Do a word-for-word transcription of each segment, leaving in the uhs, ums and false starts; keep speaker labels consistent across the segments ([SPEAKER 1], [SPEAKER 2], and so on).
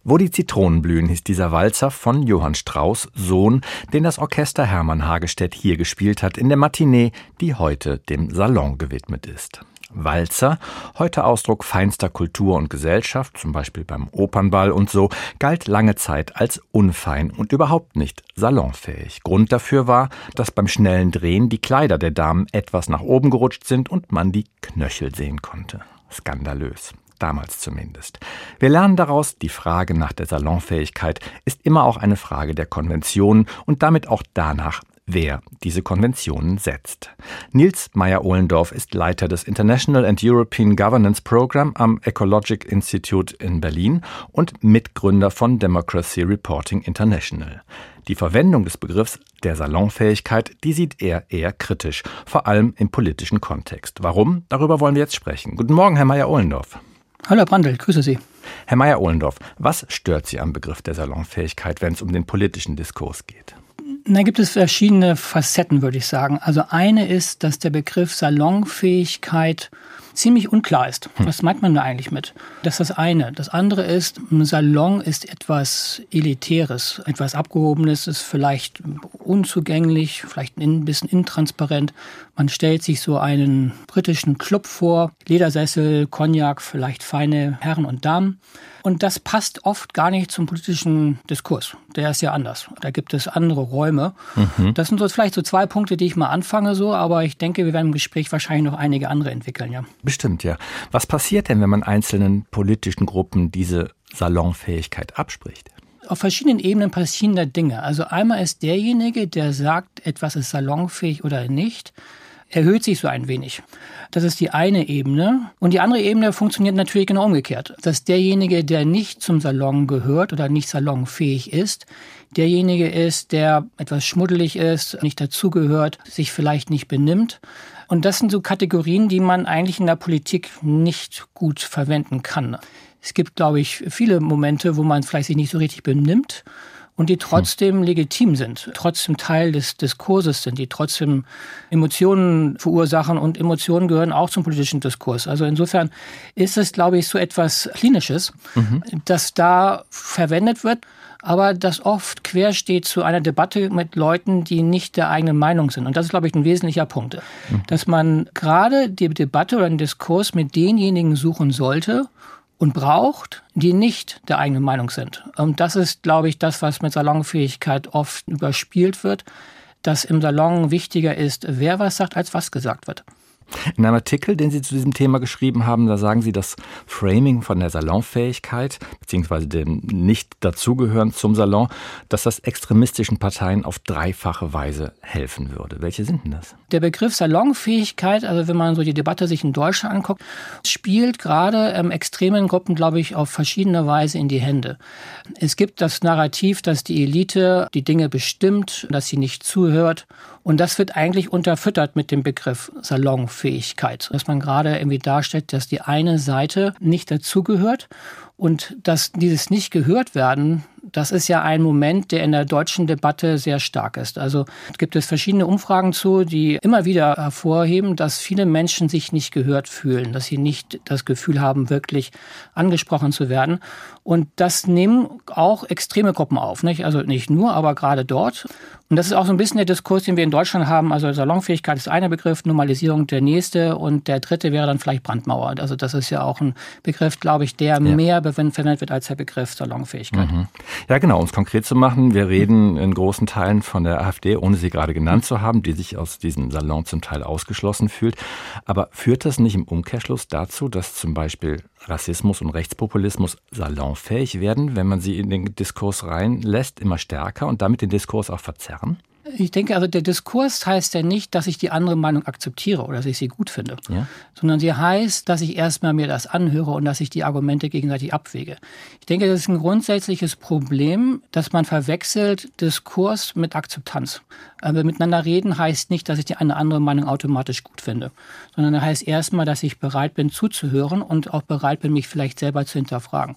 [SPEAKER 1] Wo die Zitronen blühen, hieß dieser Walzer von Johann Strauss Sohn, den das Orchester Hermann Hagestedt hier gespielt hat in der Matinee, die heute dem Salon gewidmet ist. Walzer, heute Ausdruck feinster Kultur und Gesellschaft, zum Beispiel beim Opernball und so, galt lange Zeit als unfein und überhaupt nicht salonfähig. Grund dafür war, dass beim schnellen Drehen die Kleider der Damen etwas nach oben gerutscht sind und man die Knöchel sehen konnte. Skandalös. Damals zumindest. Wir lernen daraus, die Frage nach der Salonfähigkeit ist immer auch eine Frage der Konventionen und damit auch danach, wer diese Konventionen setzt. Nils Meyer-Ohlendorf ist Leiter des International and European Governance Program am Ecologic Institute in Berlin und Mitgründer von Democracy Reporting International. Die Verwendung des Begriffs der Salonfähigkeit, die sieht er eher kritisch, vor allem im politischen Kontext. Warum? Darüber wollen wir jetzt sprechen. Guten Morgen, Herr Meyer-Ohlendorf.
[SPEAKER 2] Hallo Herr Brandl, grüße Sie.
[SPEAKER 1] Herr Meyer-Ohlendorf, was stört Sie am Begriff der Salonfähigkeit, wenn es um den politischen Diskurs geht?
[SPEAKER 2] Da gibt es verschiedene Facetten, würde ich sagen. Also eine ist, dass der Begriff Salonfähigkeit ziemlich unklar ist. Was meint man da eigentlich mit? Das ist das eine. Das andere ist, ein Salon ist etwas Elitäres, etwas Abgehobenes, ist vielleicht unzugänglich, vielleicht ein bisschen intransparent. Man stellt sich so einen britischen Club vor, Ledersessel, Cognac, vielleicht feine Herren und Damen. Und das passt oft gar nicht zum politischen Diskurs. Der ist ja anders. Da gibt es andere Räume. Mhm. Das sind so vielleicht so zwei Punkte, die ich mal anfange, so. Aber ich denke, wir werden im Gespräch wahrscheinlich noch einige andere entwickeln, ja.
[SPEAKER 1] Bestimmt, ja. Was passiert denn, wenn man einzelnen politischen Gruppen diese Salonfähigkeit abspricht?
[SPEAKER 2] Auf verschiedenen Ebenen passieren da Dinge. Also einmal ist derjenige, der sagt, etwas ist salonfähig oder nicht, erhöht sich so ein wenig. Das ist die eine Ebene. Und die andere Ebene funktioniert natürlich genau umgekehrt. Dass derjenige, der nicht zum Salon gehört oder nicht salonfähig ist, derjenige ist, der etwas schmuddelig ist, nicht dazugehört, sich vielleicht nicht benimmt. Und das sind so Kategorien, die man eigentlich in der Politik nicht gut verwenden kann. Es gibt, glaube ich, viele Momente, wo man vielleicht sich nicht so richtig benimmt und die trotzdem legitim sind, trotzdem Teil des Diskurses sind, die trotzdem Emotionen verursachen und Emotionen gehören auch zum politischen Diskurs. Also insofern ist es, glaube ich, so etwas Klinisches, mhm. das da verwendet wird, aber das oft quer steht zu einer Debatte mit Leuten, die nicht der eigenen Meinung sind. Und das ist, glaube ich, ein wesentlicher Punkt, mhm. dass man gerade die Debatte oder den Diskurs mit denjenigen suchen sollte, und braucht, die nicht der eigenen Meinung sind. Und das ist, glaube ich, das, was mit Salonfähigkeit oft überspielt wird, dass im Salon wichtiger ist, wer was sagt, als was gesagt wird.
[SPEAKER 1] In einem Artikel, den Sie zu diesem Thema geschrieben haben, da sagen Sie, das Framing von der Salonfähigkeit beziehungsweise dem Nicht-Dazugehören zum Salon, dass das extremistischen Parteien auf dreifache Weise helfen würde. Welche sind denn das?
[SPEAKER 2] Der Begriff Salonfähigkeit, also wenn man so die Debatte sich in Deutschland anguckt, spielt gerade ähm, extremen Gruppen, glaube ich, auf verschiedene Weise in die Hände. Es gibt das Narrativ, dass die Elite die Dinge bestimmt, dass sie nicht zuhört. Und das wird eigentlich unterfüttert mit dem Begriff Salonfähigkeit. Dass man gerade irgendwie darstellt, dass die eine Seite nicht dazugehört und dass dieses nicht gehört werden, das ist ja ein Moment, der in der deutschen Debatte sehr stark ist. Also gibt es verschiedene Umfragen zu, die immer wieder hervorheben, dass viele Menschen sich nicht gehört fühlen, dass sie nicht das Gefühl haben, wirklich angesprochen zu werden. Und das nehmen auch extreme Gruppen auf, nicht? Also nicht nur, aber gerade dort. Und das ist auch so ein bisschen der Diskurs, den wir in Deutschland haben. Also Salonfähigkeit ist einer Begriff, Normalisierung der nächste und der dritte wäre dann vielleicht Brandmauer. Also das ist ja auch ein Begriff, glaube ich, der ja. mehr verwendet wird als der Begriff Salonfähigkeit.
[SPEAKER 1] Mhm. Ja, genau, um es konkret zu machen, wir reden in großen Teilen von der AfD, ohne sie gerade genannt zu haben, die sich aus diesem Salon zum Teil ausgeschlossen fühlt. Aber führt das nicht im Umkehrschluss dazu, dass zum Beispiel Rassismus und Rechtspopulismus salonfähig werden, wenn man sie in den Diskurs reinlässt, immer stärker und damit den Diskurs auch verzerren?
[SPEAKER 2] Ich denke, also der Diskurs heißt ja nicht, dass ich die andere Meinung akzeptiere oder dass ich sie gut finde,
[SPEAKER 1] ja.
[SPEAKER 2] sondern sie heißt, dass ich erstmal mir das anhöre und dass ich die Argumente gegenseitig abwäge. Ich denke, das ist ein grundsätzliches Problem, dass man verwechselt Diskurs mit Akzeptanz. Aber miteinander reden heißt nicht, dass ich die eine andere Meinung automatisch gut finde, sondern das heißt erstmal, dass ich bereit bin zuzuhören und auch bereit bin, mich vielleicht selber zu hinterfragen.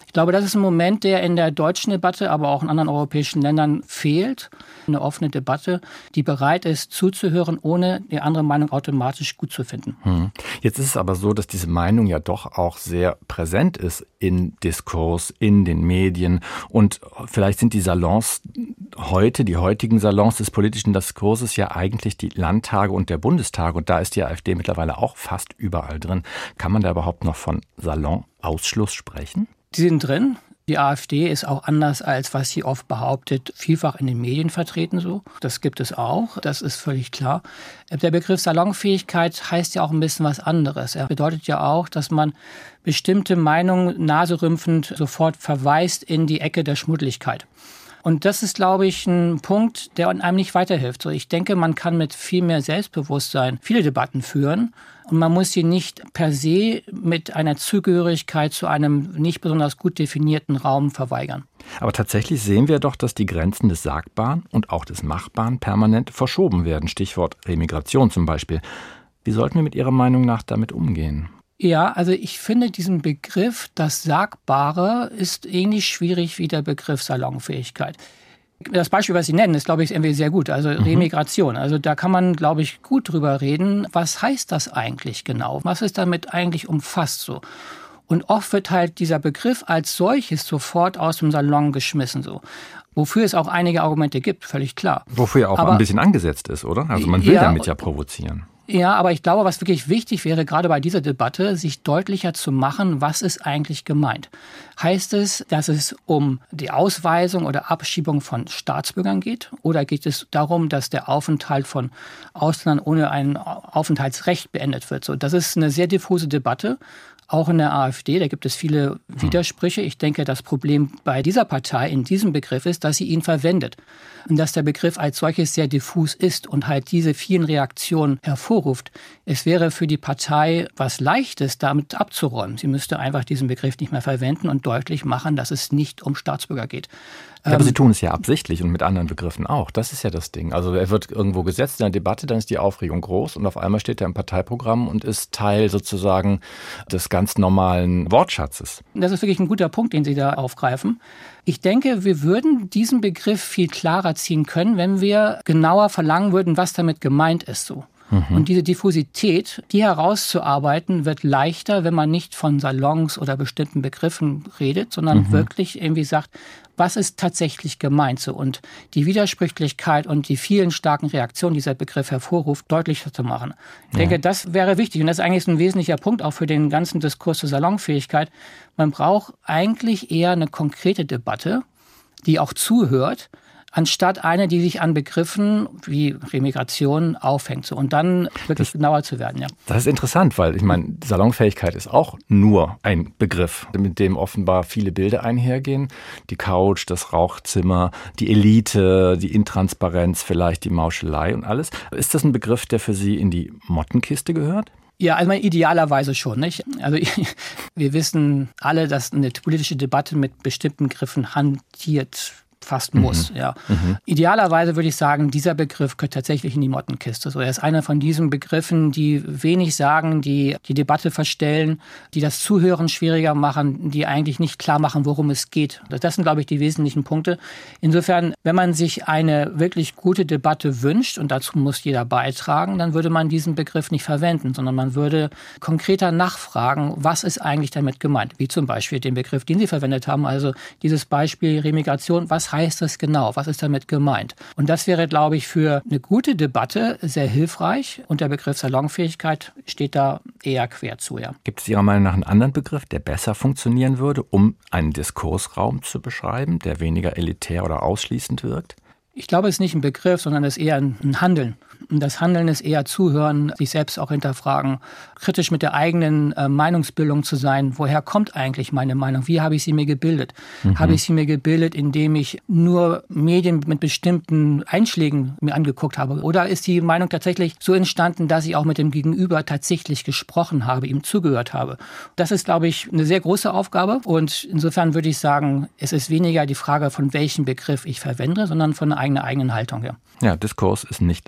[SPEAKER 2] Ich glaube, das ist ein Moment, der in der deutschen Debatte, aber auch in anderen europäischen Ländern fehlt. Eine offene Debatte, die bereit ist, zuzuhören, ohne die andere Meinung automatisch gut zu finden.
[SPEAKER 1] Hm. Jetzt ist es aber so, dass diese Meinung ja doch auch sehr präsent ist in Diskurs, in den Medien. Und vielleicht sind die Salons heute, die heutigen Salons des politischen Diskurses ja eigentlich die Landtage und der Bundestag. Und da ist die AfD mittlerweile auch fast überall drin. Kann man da überhaupt noch von Salonausschluss sprechen?
[SPEAKER 2] Die sind drin. Die AfD ist auch anders, als was sie oft behauptet, vielfach in den Medien vertreten so. Das gibt es auch, das ist völlig klar. Der Begriff Salonfähigkeit heißt ja auch ein bisschen was anderes. Er bedeutet ja auch, dass man bestimmte Meinungen naserümpfend sofort verweist in die Ecke der Schmuddeligkeit. Und das ist, glaube ich, ein Punkt, der einem nicht weiterhilft. Ich denke, man kann mit viel mehr Selbstbewusstsein viele Debatten führen. Und man muss sie nicht per se mit einer Zugehörigkeit zu einem nicht besonders gut definierten Raum verweigern.
[SPEAKER 1] Aber tatsächlich sehen wir doch, dass die Grenzen des Sagbaren und auch des Machbaren permanent verschoben werden. Stichwort Remigration zum Beispiel. Wie sollten wir mit Ihrer Meinung nach damit umgehen?
[SPEAKER 2] Ja, also ich finde diesen Begriff, das Sagbare, ist ähnlich schwierig wie der Begriff Salonfähigkeit. Das Beispiel, was Sie nennen, ist, glaube ich, irgendwie sehr gut. Also mhm. Remigration. Also da kann man, glaube ich, gut drüber reden. Was heißt das eigentlich genau? Was ist damit eigentlich umfasst so? Und oft wird halt dieser Begriff als solches sofort aus dem Salon geschmissen so. Wofür es auch einige Argumente gibt, völlig klar.
[SPEAKER 1] Wofür ja auch Aber, ein bisschen angesetzt ist, oder? Also man will ja, damit ja provozieren.
[SPEAKER 2] Ja, aber ich glaube, was wirklich wichtig wäre, gerade bei dieser Debatte, sich deutlicher zu machen, was ist eigentlich gemeint. Heißt es, dass es um die Ausweisung oder Abschiebung von Staatsbürgern geht? Oder geht es darum, dass der Aufenthalt von Ausländern ohne ein Aufenthaltsrecht beendet wird? So, das ist eine sehr diffuse Debatte. Auch in der AfD, da gibt es viele Widersprüche. Ich denke, das Problem bei dieser Partei in diesem Begriff ist, dass sie ihn verwendet. Und dass der Begriff als solches sehr diffus ist und halt diese vielen Reaktionen hervorruft. Es wäre für die Partei was Leichtes, damit abzuräumen. Sie müsste einfach diesen Begriff nicht mehr verwenden und deutlich machen, dass es nicht um Staatsbürger geht.
[SPEAKER 1] Ja, aber Sie tun es ja absichtlich und mit anderen Begriffen auch. Das ist ja das Ding. Also er wird irgendwo gesetzt in der Debatte, dann ist die Aufregung groß und auf einmal steht er im Parteiprogramm und ist Teil sozusagen des ganz normalen Wortschatzes.
[SPEAKER 2] Das ist wirklich ein guter Punkt, den Sie da aufgreifen. Ich denke, wir würden diesen Begriff viel klarer ziehen können, wenn wir genauer verlangen würden, was damit gemeint ist so. Mhm. Und diese Diffusität, die herauszuarbeiten, wird leichter, wenn man nicht von Salons oder bestimmten Begriffen redet, sondern mhm. wirklich irgendwie sagt, was ist tatsächlich gemeint so und die Widersprüchlichkeit und die vielen starken Reaktionen, die dieser Begriff hervorruft, deutlicher zu machen. Ich ja. denke, das wäre wichtig und das ist eigentlich ein wesentlicher Punkt auch für den ganzen Diskurs zur Salonfähigkeit. Man braucht eigentlich eher eine konkrete Debatte, die auch zuhört, anstatt eine, die sich an Begriffen wie Remigration aufhängt. So, und dann wirklich das, genauer zu werden. Ja.
[SPEAKER 1] Das ist interessant, weil ich meine, Salonfähigkeit ist auch nur ein Begriff, mit dem offenbar viele Bilder einhergehen. Die Couch, das Rauchzimmer, die Elite, die Intransparenz, vielleicht die Mauschelei und alles. Ist das ein Begriff, der für Sie in die Mottenkiste gehört?
[SPEAKER 2] Ja, also idealerweise schon, nicht? Also wir wissen alle, dass eine politische Debatte mit bestimmten Begriffen hantiert fast muss, mhm. ja. Mhm. Idealerweise würde ich sagen, dieser Begriff gehört tatsächlich in die Mottenkiste. So, er ist einer von diesen Begriffen, die wenig sagen, die die Debatte verstellen, die das Zuhören schwieriger machen, die eigentlich nicht klar machen, worum es geht. Das sind, glaube ich, die wesentlichen Punkte. Insofern, wenn man sich eine wirklich gute Debatte wünscht, und dazu muss jeder beitragen, dann würde man diesen Begriff nicht verwenden, sondern man würde konkreter nachfragen, was ist eigentlich damit gemeint? Wie zum Beispiel den Begriff, den Sie verwendet haben, also dieses Beispiel Remigration, was heißt das genau? Was ist damit gemeint? Und das wäre, glaube ich, für eine gute Debatte sehr hilfreich. Und der Begriff Salonfähigkeit steht da eher quer zu. Ja.
[SPEAKER 1] Gibt es Ihrer Meinung nach einen anderen Begriff, der besser funktionieren würde, um einen Diskursraum zu beschreiben, der weniger elitär oder ausschließend wirkt?
[SPEAKER 2] Ich glaube, es ist nicht ein Begriff, sondern es ist eher ein Handeln. Und das Handeln ist eher zuhören, sich selbst auch hinterfragen, kritisch mit der eigenen äh, Meinungsbildung zu sein. Woher kommt eigentlich meine Meinung? Wie habe ich sie mir gebildet? Mhm. Habe ich sie mir gebildet, indem ich nur Medien mit bestimmten Einschlägen mir angeguckt habe? Oder ist die Meinung tatsächlich so entstanden, dass ich auch mit dem Gegenüber tatsächlich gesprochen habe, ihm zugehört habe? Das ist, glaube ich, eine sehr große Aufgabe. Und insofern würde ich sagen, es ist weniger die Frage, von welchem Begriff ich verwende, sondern von einer eigenen, eigenen Haltung. Ja,
[SPEAKER 1] ja, Diskurs ist nicht akzeptabel.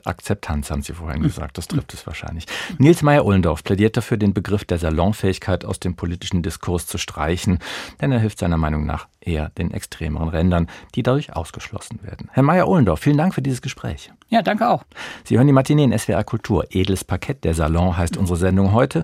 [SPEAKER 1] Akzeptanz, haben Sie vorhin gesagt. Das trifft es wahrscheinlich. Nils Meyer-Ohlendorf plädiert dafür, den Begriff der Salonfähigkeit aus dem politischen Diskurs zu streichen, denn er hilft seiner Meinung nach eher den extremeren Rändern, die dadurch ausgeschlossen werden. Herr Meyer-Ohlendorf, vielen Dank für dieses Gespräch.
[SPEAKER 2] Ja, danke auch.
[SPEAKER 1] Sie hören die Matinee in S W R Kultur. Edles Parkett, der Salon heißt unsere Sendung heute.